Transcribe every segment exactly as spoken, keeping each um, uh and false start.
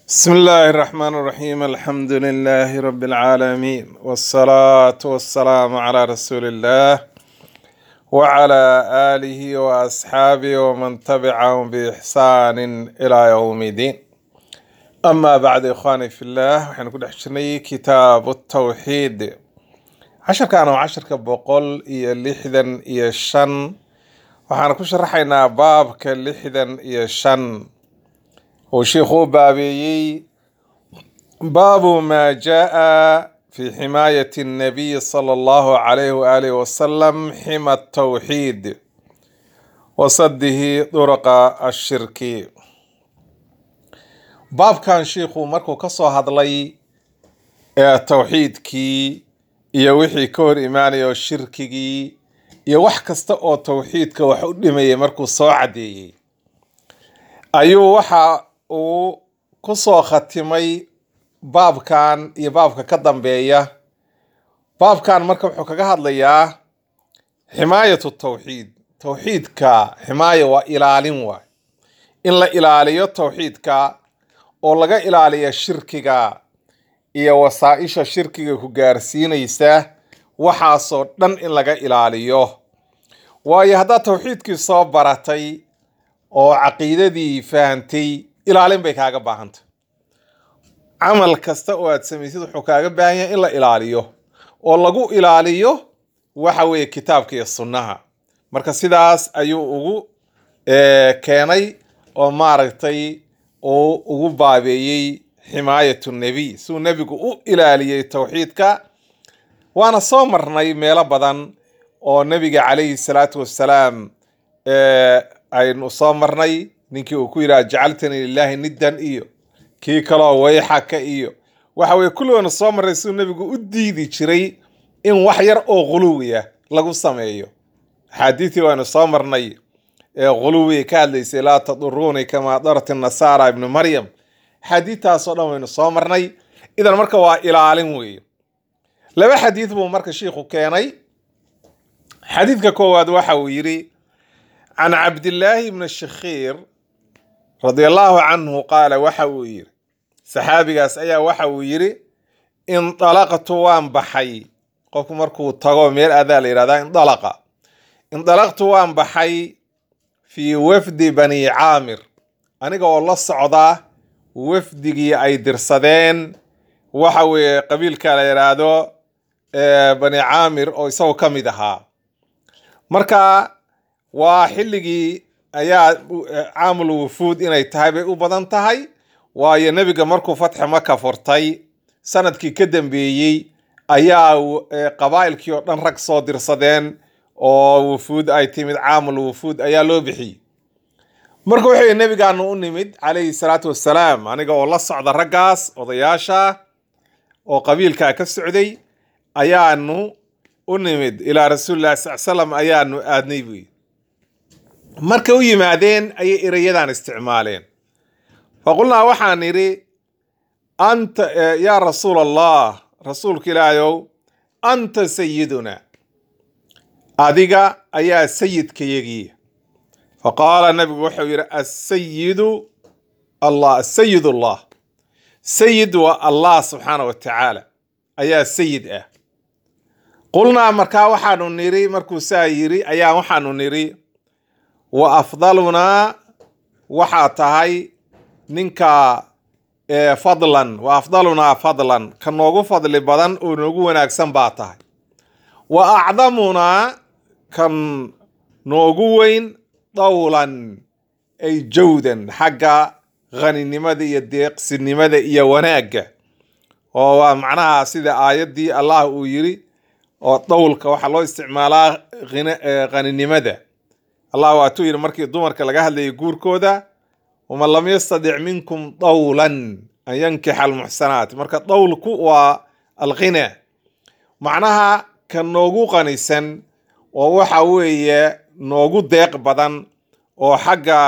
بسم الله الرحمن الرحيم الحمد لله رب العالمين والصلاة والسلام على رسول الله وعلى آله وأصحابه ومن تبعهم بإحسان إلى يوم الدين. أما بعد إخواني في الله وحين كل حشني كتاب التوحيد عشر كانوا عشر كبقول إيا اللحدا إيا الشن وحين كل شرحينا باب كاللحدا إيا الشن وشيخو بابي باب ما جاء في حماية النبي صلى الله عليه وآله وسلم حمى التوحيد وصده طرق الشرك. باب كان شيخو مركو كسو هدلي التوحيد كي يوحي كور إيماني والشركي يوح كستقو التوحيد كوحو دمي مركو صاعدي أيو وحا uu ku soo khatimay baabkan iyo baabka ka dambeeya. baabkan marka wuxuu kaga hadlayaa ximaayatu tawxiid. tawxiidka ximaaya waa ilaalin waay, in la ilaaliyo tawxiidka oo laga ilaaliyo shirkiga iyo wasaa'isha shirkiga ku gaarsiinaysa waxaasoo dhan in laga ilaaliyo. waayo haddaad tawxiidkii soo baratay oo caqiidadii fahantay, ilaalin bay kaaga baahanta. camal kasta oo aad samaysid wuxuu kaaga baahan yahay in la ilaaliyo oo lagu ilaaliyo waxa weeye kitaabka iyo sunnaha. marka sidaas ayuu ugu keenay oo maaragtay oo ugu baabeeyey ximaayatu nabi, suu nabigu u ilaaliyey tawxiidka. waana soo marnay meelo badan oo nabiga calayhi salaatu wassalaam aynu soo marnay. ninkii uu ku yidhaha jacaltanii lilaahi niddan iyo kii kaloo wayxaka iyo waxa weye kulligoona soo marray siduu nebigu u diidi jiray in wax yar oo ghuluwiya lagu sameeyo. axaadiistii waanu soo marnay ee ghuluwiga ka hadlaysay laa taduruuni kamaa darat nasaara ibnu maryam. xadiidtaasoo dhan waynu soo marnay. idan marka waa ilaalin weeye. laba xadiid buu marka shiikhu keenay. xadiidka koowaad waxa uu yidhi can cabdillaahi ibni shakhiir رضي الله عنه قال وحو يري صحابيgaas ayaa waxa uu yiri inطلقت وان بحي qofku markuu tago meel adaa la yiraahdaa inطلقa inطلقت وان بحي في وفد بني عامر aniga oo la socda wafdigii ay dirsadeen waxa weeye qabiilka la yiraahdo ee bani caamir oo isagu kamid ahaa. marka waa xilligii ayaa caamul wufuud inay tahay bay u badan tahay. waayo nabiga markuu fatxi maka furtay sanadkii ka dambeeyey ayaa qabaa'ilkii oo dhan rag soo dirsadeen oo wufuud ay timid. caamul wufuud ayaa loo bixiyey. marka wuxuu nabigaanu u nimid calayhi salaatu wassalaam aniga oo la socda raggaas odayaasha oo qabiilka ka socday ayaanu u nimid ilaa rasuulillahi sal salam ayaanu aadnay buy. marka u yimaadeen ayay erayadan isticmaaleen. faqulnaa waxaan nidhi anta yaa rasuul allah, rasuulka ilaahayow, anta sayiduna, adiga ayaa sayidkayagii. faqaala nabigu wuxuu yidhi asayidu allah, asayid allah, sayid waa allah subxaana wa tacaala ayaa sayid ah. qulnaa markaa waxaanu nidhi, markuu saa yidhi ayaa waxaanu nidhi wa afdalunaa waxaa tahay ninka fadlan, wa afdalunaa fadlan, ka noogu fadli badan oo noogu wanaagsan baa tahay. wa acdamunaa kan noogu weyn dawlan ay jawdan, xagga ghaninimada iyo deeqsinimada iyo wanaagga. oo waa macnaha sida aayaddii allah uu yiri oo dawlka waxaa loo isticmaalaa ghaninimada. allah waatuu yidhi markii dumarka laga hadlayay guurkooda waman lam yastadic minkum dawlan an yankixa almuxsanaat. marka dawlku waa alghina, macnaha ka noogu qanisan oo waxa weeye noogu deeq badan oo xagga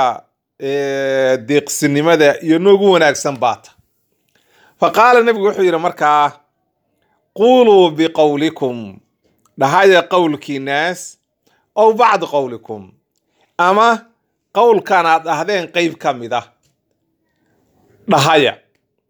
deeqsinimada iyo noogu wanaagsan baata. faqaala nabigu wuxuu yidhi markaa quuluu biqowlikum, dhahaya qowlkiinaas, ow bacd qowlikum, ama qowlkan aad dhahdeen qeyb ka mid ah dhahaya.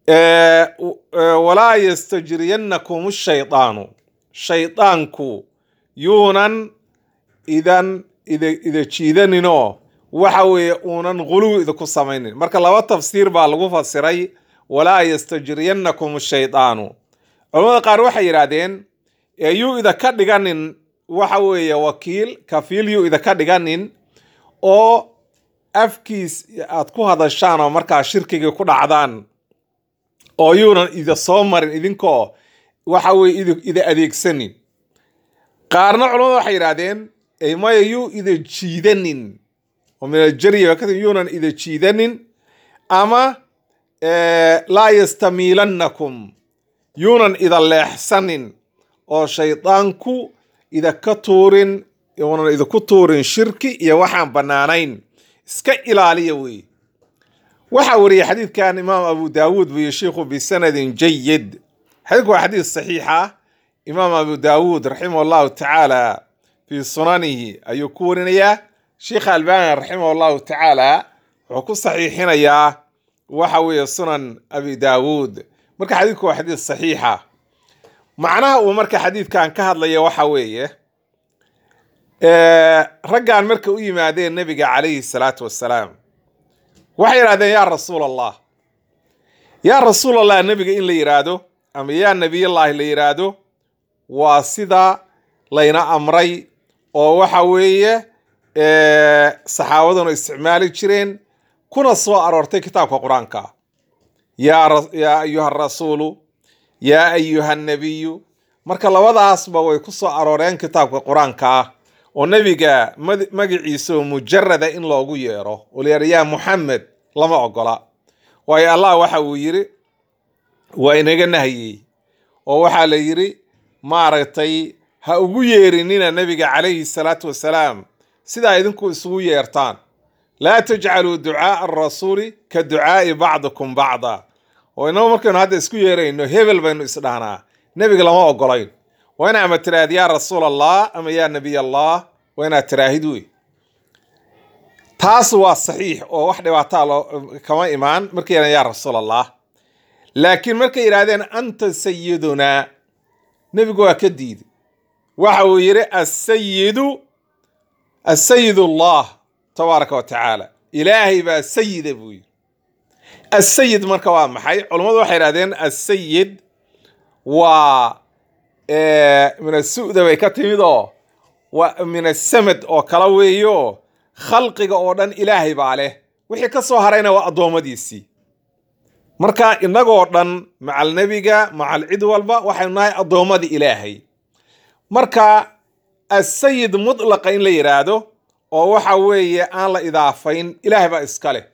آه، آه، ولا يستجرينكم الشيطان شيطانكو يونان إذا إذا إذا جيدانينو وحوي أونان غلو إذا كسامين مركا لوا تفسير بالغوفة سري ولا يستجرينكم الشيطان علماء قار waxay yiraahdeen ayuu ida ka dhiganin waxa weeye wakiil kafiilyu ida ka dhiganin oo afkiis aad ku hadashaan oo markaa shirkiga ku dhacdaan oo yuunan ida soo marin idinkoo waxa weeye ida adeegsanin qaarna culimadu waxay yiraahdeen ay ma ayuu ida jiidanin oo meel jariya ka yuunan ida jiidanin ama la yastamilannakum yuunan ida leexsanin oo shaydaanku ida ka tuurin yuunan ida ku tuurin shirki iyo waxaan banaanayn iska ilaaliya weey waxa wariyay xadiidkan imaam abu daawud iyo sheekhu bi sanadin jayyid xadiidku waa xadiis saxiixa imaam abu daawud rahimahullahu ta'ala fi sunanihi ayuu ku warinayaa sheekh albani rahimahullahu ta'ala wuxuu ku saxiixinayaa waxa weeye sunan abi daawud marka xadiidku waa xadiis saxiixa macnaha uu marka xadiidkan ka hadlaya waxa weeye ee raggan marka u yimaadeen nabiga kaleey salaatu wassalaam waxay yiraahdeen yaa rasuul allah yaa rasuul allah nabiga in la yiraahdo ama yaa nabiy allah la yiraahdo waa sida layna amray oo waxa weeye ee saxaabaduna isticmaali jireen kuna soo aroortay kitaabka quraanka yaa yaa ayuha rasuulu yaa ayuha nabiyyu marka labadaasba way ku soo arooreen kitaabka quraanka oo nabiga magaciisa mujarrada in loogu yeero oo leeyahay Muhammad lama ogola way Allah waxa uu yiri waa inaga nahiyay oo waxa la yiri maaragtay ha ugu yeerinina nabiga kaleey salaatu wassalaam sida idinku isugu yeertaan la tajcalu du'a ar-rasuli ka du'a ba'dukum ba'da oo inoo markaynu hadda isku yeerayno hebel baynu isdhaanaa nabiga lama ogolayn waa inaa matiraad yaa rasuul allah ama yaa nabiy allah waa inaa tiraahidu taas waa saxiix oo wax dhibaato loo kama imaan markay yaa rasuul allah laakiin markay yiraahdeen anta sayyiduna nabigu waa ka diiday waxa uu yiri as-sayyidu as-sayyidu allah tabaaraka wa ta'ala ilaahi ba sayyid buu yiri as-sayyid marka waa maxay culimadu waxay yiraahdeen as-sayyid waa ee min as-su'da way ka timido waa min as-samad oo kala weeyo khalqiga oo dhan ilaahi baa leh wixii ka soo harayna waa adoomadiisii marka inagoo dhan macal nabiga macal cid walba waxaynu nahay adoomadii ilaahay marka as-sayyid mutlaqa in la yiraahdo oo waxa weeye aan la idaafayn ilaahay baa iska leh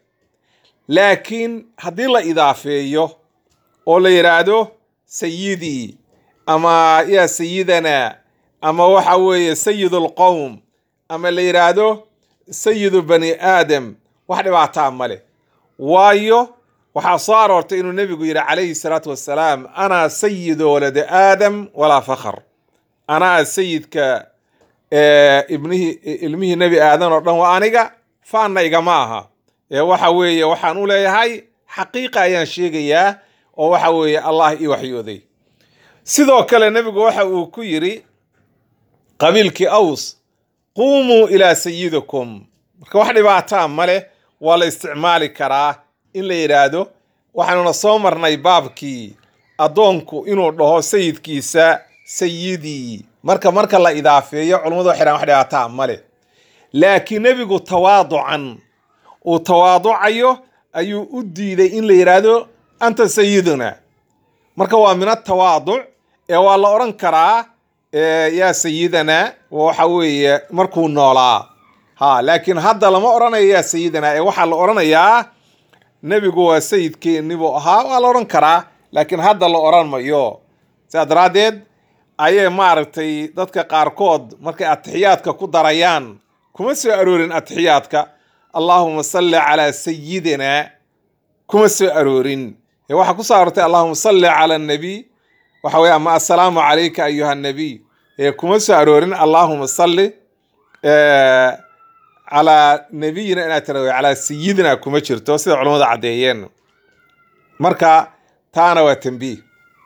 laakiin haddii la idaafeeyo oo la yiraahdo sayyidi ama ya sayyidana ama waxa weeye sayyidul qawm ama la yiraahdo sayyidu bani aadam wax dhibaato ma leh waayo waxa soo aroortay inuu nabigu yiri kaleey salaatu wassalaam ana sayyidu walad aadam wala fakhr ana sayyidka ee ibnihi ilmihi nabi aadan oo dhan waa aniga faana igama aha ee waxa weeye waxaan u leeyahay xaqiiqa ayaan sheegayaa oo waxa weeye allah ii waxyooday sidoo kale nabigu waxa uu ku yiri qabiilkii aws qumu ila sayyidikum marka wax dhibaato ma leh waa la isticmaali karaa in la yiraahdo waxaanu soo marnay baabkii adoonku inuu dhaho sayidkiisa sayyidi marka marka la idaafeeyo culimadu waxay wax dhibaato ma leh laakiin nabigu tawaaducan oo tawaaducayo ayuu u diiday in la yiraahdo anta sayyiduna marka waa min at-tawaadu ee waa la oran karaa ya sayyidana waxa weeye markuu noolaa ha laakiin hadda lama oranayo ya sayyidana ee waxa la oranayaa nabigu waa sayidkeeni buu ahaa waa la oran karaa laakiin hadda la oran mayo saadaradeed ayay maartay dadka qaarkood markay atixiyaadka ku darayaan kuma soo aroorin atixiyaadka allahumma salli ala sayyidina kuma soo aroorin ee waxa ku soo aroortay allahumma salli ala nabi waxa weeye ama assalaamu alayka ayuha nabi ee kuma soo aroorin allahumma salli ee ala nabiyina ina tarawi ala sayyidina kuma jirto sida culimada cadeeyeen marka taana waa tanbiih.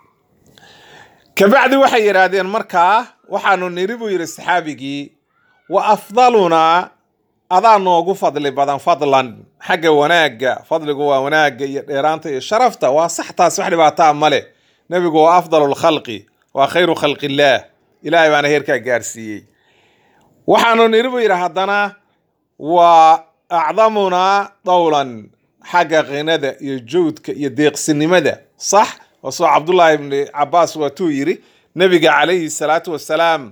kabacdi waxay yidhaahdeen markaa waxaanu niri buu yidhi saxaabigii wa afdalunaa adaa noogu fadli badan fadlan xagga wanaagga. fadligu waa wanaagga iyo dheeraanta iyo sharafta, waa sax taas, wax dhibaataa male. nebigu waa afdalu lkhalqi, waa khayru khalqillaah, ilaahay baana heerkaa gaarsiiyey. waxaanu niri buu yidhi haddana waa acdamunaa dawlan xagga qinada iyo jawdka iyo deeqsinimada. sax wasoo cabdullaahi ibni cabaas waatuu yidhi nebiga calayhi salaatu wasalaam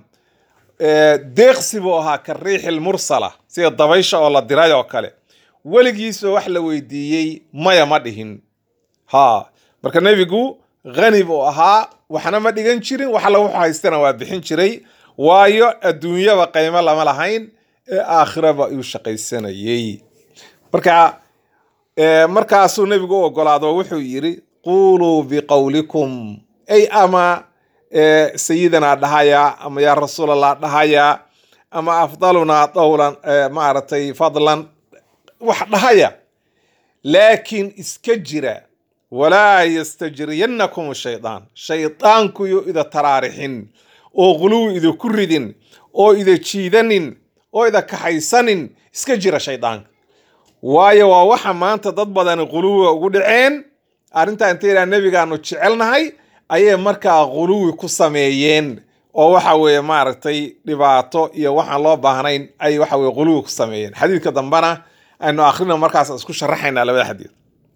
deeqsi buu ahaa ka riixi lmursala, sida dabaysha oo la diray oo kale. weligiisoo wax la weydiiyey maya ma dhihin. ha marka nebigu hani buu ahaa, waxna ma dhigan jirin, wax alla wuxuu haystana waa bixin jiray, waayo adduunyaba qiimo lama lahayn ee aakhiraba uu shaqaysanayey. marka markaasuu nebigu u ogolaado wuxuu yidhi quuluu biqowlikum, ay ama sayidana dhahaya, ama yaa rasuulallah dhahaya, ama afdalunaa dawlan maaragtay fadlan wax dhahaya, laakiin iska jira walaa yastajriyannakum shaydaan, shaydaanku yuu ida taraarixin oo quluwi idinku ridin oo ida jiidanin oo ida kaxaysanin. iska jira shaydaanka, waayo waa waxa maanta dad badan quluwiga ugu dhaceen. arrintaa intay yidhaha nebigaanu jecelnahay ayay markaa quluwi ku sameeyeen, oo waxa weeye maaragtay dhibaato iyo waxaan loo baahnayn ay waxa weye quluwi ku sameeyeen. xadiidka dambena aynu akhrina markaas isku sharaxaynaa labada xadiid.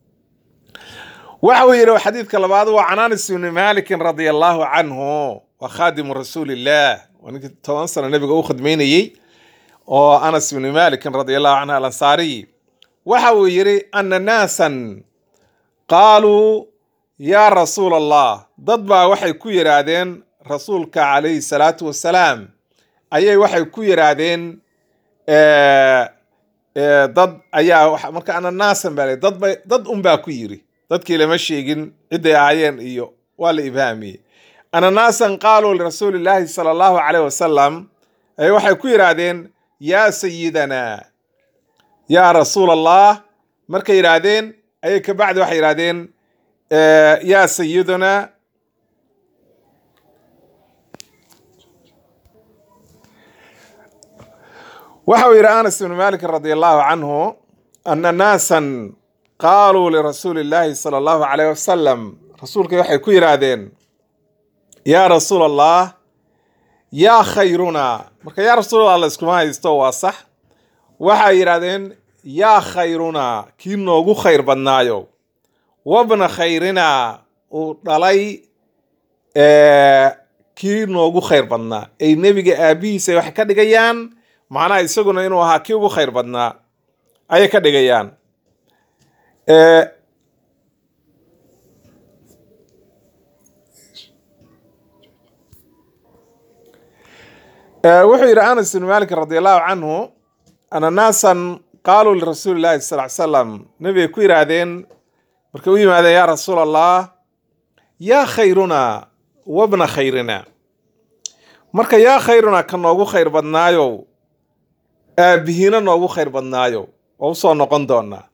waxa uu yidhi xadiidka labaad waa can Anas ibni Maalikin radia allahu canhu, wa khaadimu rasuulillaah, waa ninkii toban sano nebiga u khidmaynayey, oo Anas ibni Maalikin radia allahu canhu alansaariy. waxa uu yidhi ana naasan qaaluu yaa rasuul allah, dad baa waxay ku yidhaahdeen rasuulka calayhi salaatu wasalaam ayay waxay ku yidhaahdeen dad ayaa marka ana naasan baa dad bay dad unbaa ku yiri, dadkii lama sheegin ciday ahaayeen iyo waa la ibhaamiyey. ana naasan qaaluu lirasuulillaahi sala allahu calayhi wasalam ayay waxay ku yidhaahdeen yaa sayidana yaa rasuul allah. markay yidhaahdeen ayay kabacdi waxay yidhahdeen yaa sayiduna waxa uu yidhi Anas ibn Maalik radia allahu canhu ana naasan qaaluu lirasuulillaahi sala allahu calayhi wasalam, rasuulkay waxay ku yidhaahdeen yaa rasuul allah yaa khayruna. marka yaa rasuulallah la iskuma haysto, waa sax. waxay yidhahdeen yaa khayruna, kii noogu khayr badnaayo, wabna khayrina, uu dhalay kii noogu khayr badnaa. ay nebiga aabihiisa wax ka dhigayaan, macnaha isaguna inuu ahaa kii ugu khayr badnaa ayay ka dhigayaan. wuxuu yidhi Anas ibn Maalik radi allahu canhu ana naasan qaaluu lirasuulillahi sal ly salam, nebigay ku yidhaahdeen markay u yimaadeen yaa rasuul allah yaa khayruna wabna khayrina. marka yaa khayruna ka noogu khayr badnaayo, aabihiina noogu khayr badnaayo, waa usoo noqon doonaa.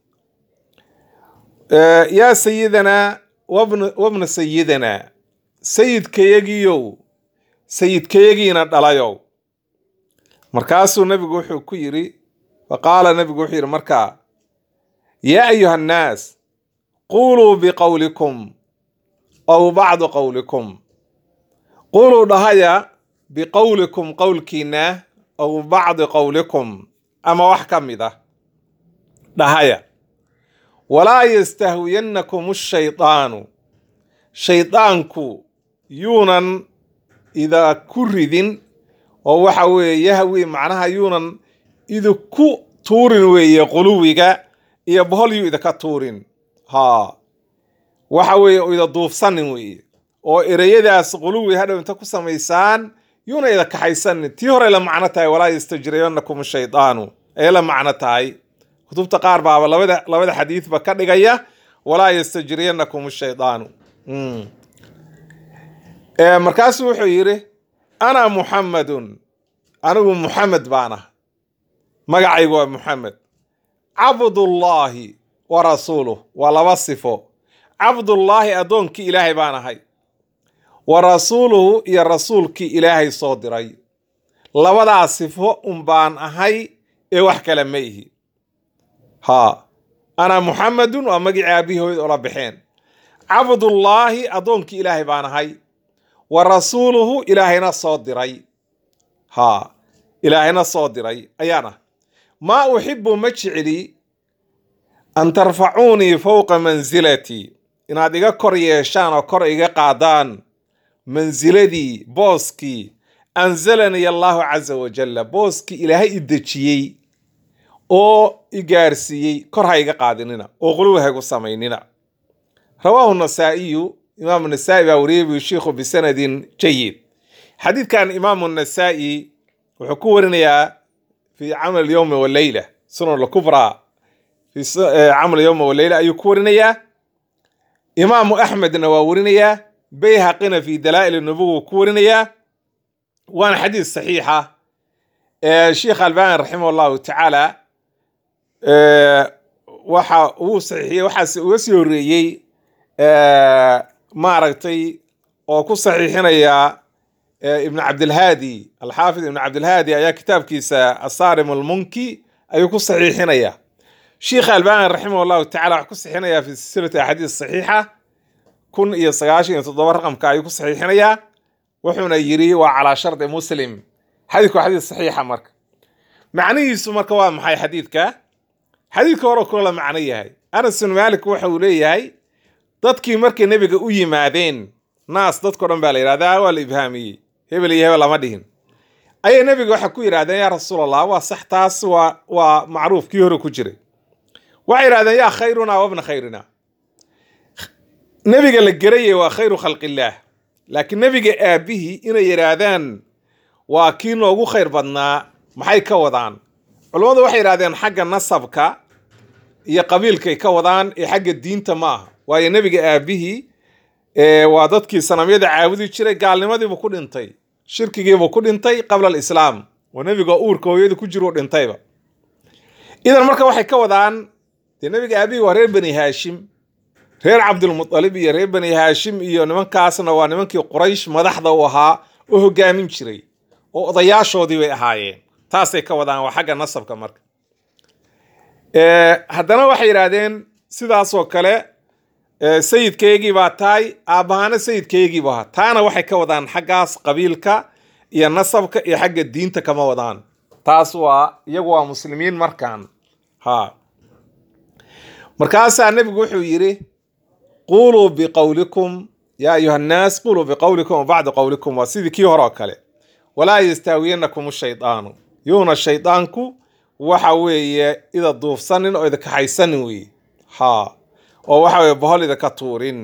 yaa sayidana wabna wabna sayidana, sayidkayagiyow sayidkayagiina dhalayow. markaasuu nebigu wuxuu ku yidhi faqaala nebigu wuxuu yidhi markaa yaa ayuha annaas quuluu biqowlikum aw bacdu qowlikum. quuluu dhahaya biqowlikum qowlkiina aw bacdi qowlikum, ama wax ka mid ah dhahaya. walaa yastahwiyannakum ashaydaanu, shaydaanku yuunan ida ku ridin, oo waxa weeye yahwi macnaha yuunan idinku tuurin weeye quluwiga iyo bohol yuu idinka tuurin. ha waxa weeye ida duufsanin weeye, oo ereyadaas quluwi hadhow inta ku samaysaan yuuna ida kaxaysanin. tii hore la macno tahay walaa yastajriyannakum ashaydaanu ay la macno tahay. kutubta qaar baaba labada labada xadiidba ka dhigaya walaa yastajriyannakum ashaydaanu. markaasuu wuxuu yidhi ana muxammadun, anigu muxamed baana, magacaygu waa muxamed, cabdullaahi wa rasuuluh, waa laba sifo. cabdullaahi addoonkii ilaahay baan ahay wa rasuuluhu iyo rasuulkii ilaahay soo diray. labadaas sifo un baan ahay ee wax kale ma ihi. haa ana muxamedun waa magicii aabihii hooyada ola baxeen. cabdullaahi addoonkii ilaahay baan ahay wa rasuuluhu ilaahayna soo diray. haa ilaahayna soo diray ayaan ah. maa uxibu ma jecli an tarfacuunii fowqa mansilatii, inaad iga kor yeeshaan oo kor iga qaadaan mansiladii booskii anzalanii allaahu caza wajalla, booskii ilaahay i dejiyey oo i gaarsiiyey, kor ha iga qaadinina oo quluwi ha igu samaynina. rawaahu nasaa'iyu, imaamu nasaa'i baa wariyey buu shiikhu bisanadin jayid. xadiidkan imaamu nasaa'i wuxuu ku warinayaa fi camal yowmi waleyla, sunan lkubraa fi camal yowmi waleyla ayuu ku warinayaa. imaamu axmedna waa warinayaa, bayhaqina fi dalaa'il nubuwa ku warinayaa, waana xadiis saxiixa. sheikh albani raximah allahu tacaala waxa uu saxiixiyey, waxaase uga sii horeeyey maaragtay oo ku saxiixinaya ibn cabdilhaadi, alxaafid ibn cabdilhaadi ayaa kitaabkiisa asaarim almunki ayuu ku saxiixinaya. sheikh albani raximah allahu tacala wax ku saxiixinaya fi silsilati axaadiis saxiixa kun iyo sagaashan iyo toddoba raqamka ayuu ku saxiixinayaa. wuxuuna yiri waa calaa shardi muslim. xadiidku waa xadiis saxiixa. marka macnihiisu marka waa maxay xadiidka? xadiidka hore kula macno yahay. anas bin maalik waxa uu leeyahay dadkii markay nebiga u yimaadeen, naas dadkao dhan baa la yidhahdaa, waa la ibhaamiyey, hebel iyo hebel lama dhihin, ayay nebiga waxa ku yidhahdeen yaa rasuul allah, waa sax, taas waa waa macruuf kii hore ku jiray. waxay yidhahdeen yaa khayrunaa wabna khayrina, nebiga la gerayay waa khayru khalqillaah, laakiin nebiga aabihii inay yidhaahdaan waa kii noogu khayr badnaa, maxay ka wadaan? culammadu waxay yidhahdeen xagga nasabka iyo qabiilkay ka wadaan ee xagga diinta ma aha. waayo nebiga aabihii waa dadkii sanamyada caabudi jiray, gaalnimadiibuu ku dhintay, shirkigiibuu ku dhintay qabla alislaam, oo nebiga uurka hooyada ku jiruu dhintayba. idan marka waxay ka wadaan dee nebiga aabihii waa reer bani haashim, reer cabdilmutalib iyo reer bani haashim, iyo nimankaasna waa nimankii quraysh madaxda u ahaa oo hogaamin jiray, oo odayaashoodii bay ahaayeen. taasay ka wadaan, waa xagga nasabka. marka haddana waxay yidhaahdeen sidaasoo kale sayidkaygii baa tahay, aabbahaana sayidkaygii buu ahaa. taana waxay ka wadaan xaggaas qabiilka iyo nasabka iyo xagga diinta kama wadaan. taas waa iyagu waa muslimiin markaan. ha markaasaa nebigu wuxuu yidhi quluu biqowlikum yaa ayuha annaas, quluu biqowlikum wa bacda qowlikum, waa sidii kii hore oo kale. walaa yastaawiyanakum shaydaanu, yuuna shaydaanku waxa weeye ida duufsanin oo idinka haysanin weye. ha oo waxa weye bohol idinka tuurin.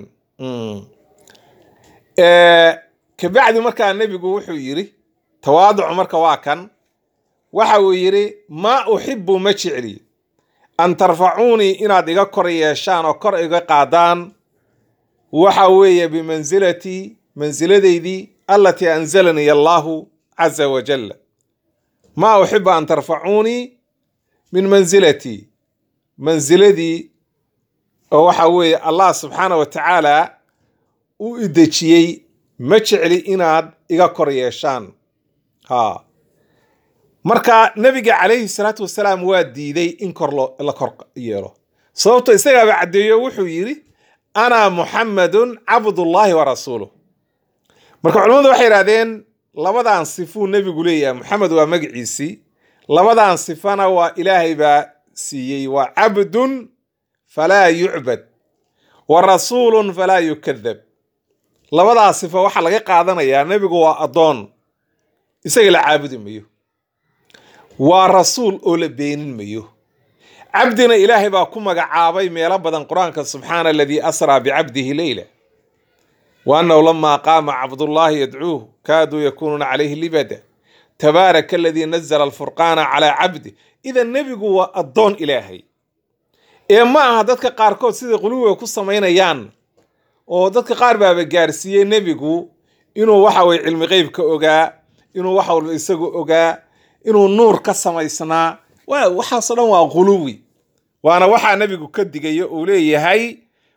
kabacdi markaa nebigu wuxuu yidhi, tawaaducu marka waa kan, waxa uu yidhi maa uxibu ma jecli an tarfacuunii inaad iga kor yeeshaan oo kor iga qaadaan, waxa weeye bimansilatii mansiladaydii allatii anzalanii allaahu caza wajalla. maa uxibu an tarfacuunii min mansilatii, mansiladii oo waxa weeye allah subxaana wa tacaala u idejiyey, ma jecli inaad iga kor yeeshaan. ha marka nebiga calayhi salaatu wasalaam waa diiday in kor la kor yeelo, sababto isagaaba caddeeyo wuxuu yidhi ana muxamedun cabdullaahi wa rasuuluh. marka culimmadu waxay yidhahdeen labadan sifuu nebigu leeyahay. muxamed waa magaciisii, labadan sifana waa ilaahay baa siiyey, waa cabdun falaa yucbad wa rasuulun falaa yukadab. labadaas sifa waxaa laga qaadanayaa nebigu waa addoon, isaga la caabudi mayo, waa rasuul oo la beenin mayo. cabdina ilaahay baa ku magacaabay meelo badan qur-aanka, subxaana aladii asraa bicabdihi leyla wa annahu lamaa qaama cabdullaahi yadcuuh kaaduu yakunuuna calayhi libada tabaaraka aladii nazala alfurqaana calaa cabdi. idan nebigu waa addoon ilaahay, ee ma aha dadka qaarkood sida quluwiga ku samaynayaan, oo dadka qaar baaba gaarsiiyey nebigu inuu waxa weye cilmi qeyb ka ogaa, inuu wax walba isagu ogaa, inuu nuur ka samaysnaa. waxaasoo dhan waa quluwi, waana waxaa nebigu ka digayo uu leeyahay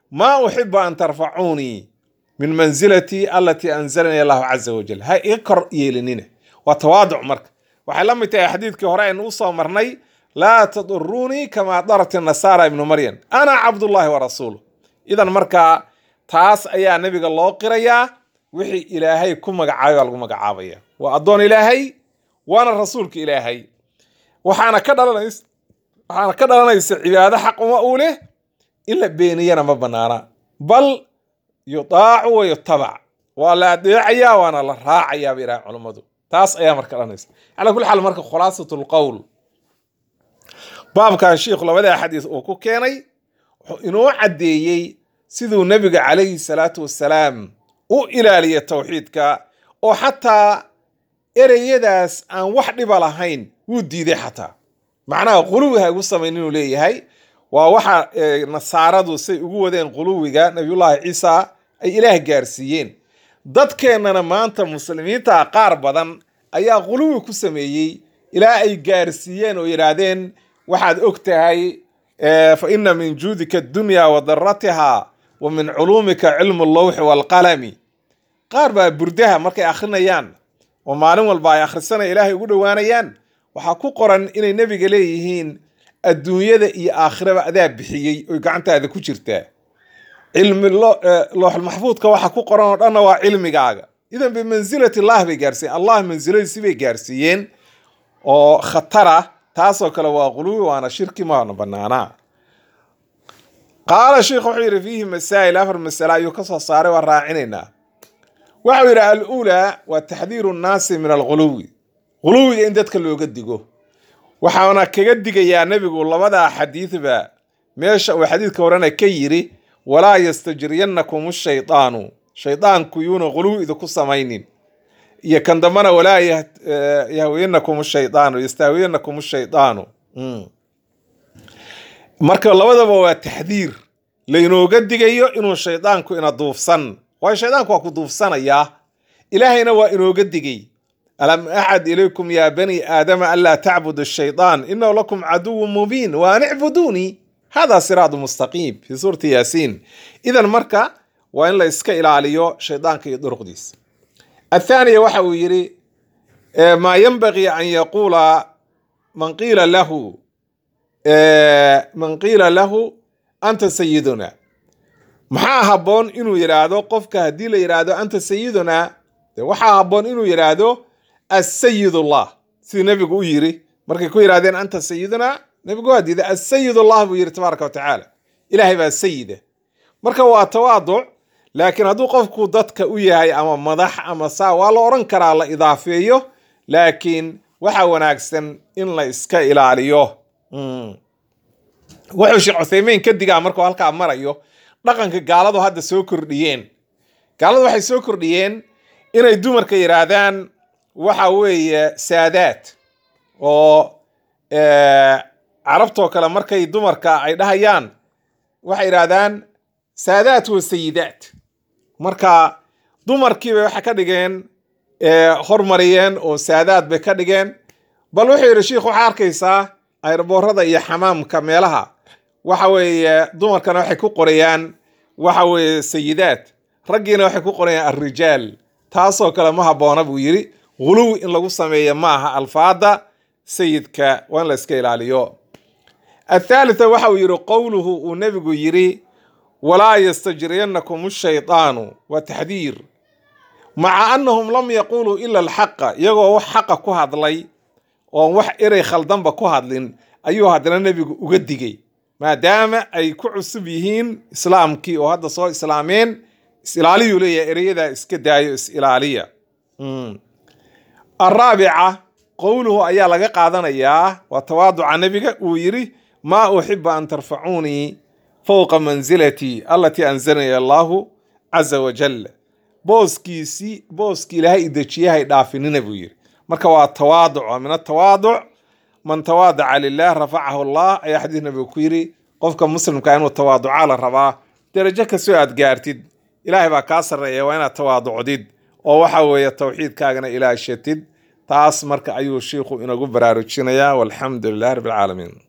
ما أحب أن ترفعوني من منزلتي التي أنزلني الله عز وجل. هاي إقر يلنينه وتواضع مرك وحلم تي حديث كهراء نوصى مرني لا تضروني كما ضرت النصارى ابن مريم أنا عبد الله ورسوله. إذا مركا تاس أيا نبي الله قريا وحي إلهي كم مقعاوي والكم مقعاوية وأضون إلهي وأنا رسولك إلهي وحانا كذا لنيس وحانا كذا لنيس عبادة حق ومأوله إلا بينينا ما بنانا بل يطاع ويتبع ولا داعيا وانا الراعيا بيرا علمدو تاس ايا مركا لنيس. على كل حال مركا خلاصة القول باب كان شيخ لبدا حديث او كو كيني انو عديي سيدو النبي عليه الصلاة والسلام او الالية توحيدك او حتى ereyadaas aan wax dhib lahayn wuu diiday xataa macnaha quluwiga ugu sameeyay leeyahay waa waxa nasaaradu say ugu wadeen quluwiga nabiyullaahi ciisa ay ilaah gaarsiiyeen dadkeenana maanta muslimiinta qaar badan ayaa quluwi ku sameeyay ilaa ay gaarsiiyeen oo yiraahdeen waxaad ogtahay fa inna min juudika ad-dunya wa darrataha wa min ulumika ilmu al-lawh wal qalami qaar baa burdaha markay akhrinayaan ومالين والباي آخر السنة إلهي يقولوا وانيان وحكو قرن إني نبي قليهين الدنيا ذا إي آخرة بأذاب بحيي ويقعنت هذا كوشرته علم الله المحفوظ كوا حكو قرن أنا وعلمي قاعد إذا بمنزلة الله بجارسين الله منزلة سبي جارسين أو خطرة تاسو كلا وغلو وأنا شركي ما نبنانا. قال الشيخ حير فيه مسائل أفر مسائل يقصى صار والراعنينا وعير الأولى وتحذير الناس من الغلو غلو إن دتك اللي يقدقه وحاونا كقدق يا نبي والله ماذا حديث با ماشا وحديث كورانا كيري ولا يستجرينكم الشيطان شيطان كيون غلو إذا كو سمينين يكندمنا ولا يهوينكم الشيطان ويستهوينكم الشيطان مركب الله ماذا هو التحذير لأنه قدق إنه الشيطان كو إنا ضوفصن والشيطان كو كضوف سنة يا إلهينا وإنه قدقي ألم أحد إليكم يا بني آدم ألا تعبدوا الشيطان إنه لكم عدو مبين وأن اعبدوني هذا صراط مستقيم في سورة ياسين. إذا مركا وإن لا يسكى إلى عليو شيطان كي يدور قديس. الثانية وحو يري ما ينبغي أن يقول من قيل له من قيل له أنت سيدنا maxaa haboon inuu yiraahdo qofka hadii la yiraahdo anta sayyiduna waxa haboon inuu yiraahdo as-sayyidullah si nabigu u yiri markay ku yiraahdeen anta sayyiduna nabigu waa diiday as-sayyidullah buu yiri tabaaraka wa taala ilaahay baa sayyida marka waa tawaadu laakiin haduu qofku dadka u yahay ama madax ama saa waa la oran karaa la idaafeeyo laakiin waxa wanaagsan in la iska ilaaliyo wuxuu Sheekh Uthaymeen ka digaa markuu halka marayo dhaqanka gaaladu hadda soo kordhiyeen gaaladu waxay soo kordhiyeen inay dumarka yiraahdaan waxa weeye saadaad oo ee carabto kale markay dumarka ay dhahayaan waxay yiraahdaan saadaad wa sayidaad marka dumarkii bay waxa ka dhigeen ee hormariyeen oo saadaad bay ka dhigeen bal wuxuu yiri sheekhu waxa arkaysaa ayrboorada iyo xamaamka meelaha waxa weeye dumarkana waxay ku qorayaan waxa weeye sayidaad raggiina waxay ku qorayaan ar-rijaal taasoo kale ma haboona buu yiri غلو in lagu sameeyo maaha alfaada sayidka waan la iska ilaaliyo. الثالثة waxa uu yiri qowluhu uu nabigu yiri ولا يستجرينكم الشيطان وتحذير مع أنهم لم يقولوا إلا الحق يقولوا حق ku hadlay oo wax eray khaldan ba ku hadlin ayuu hadana nabigu uga digay maadaama ay ku cusub yihiin islaamkii oo hadda soo islaameen islaaliyu leeyahay ereyada iska daayo is ilaaliya. الرابعة قوله أيا لغا قادنيا وتواضع النبي ويري ما أحب أن ترفعوني فوق منزلتي التي أنزلني الله عز وجل بوسكي سي بوسكي لها إدتشيها إدافنين نبوير مركا والتواضع من التواضع من تواضع لله رفعه الله أي حديث نبي كويري قفك مسلم كأنه التواضع على الربا درجة كسوء قارتد إلهي باكاسر وين التواضع ديد ووحوي التوحيد كاغنا إلى الشتيد تاس مركا أيو الشيخ إنه قبرارو والحمد لله رب العالمين.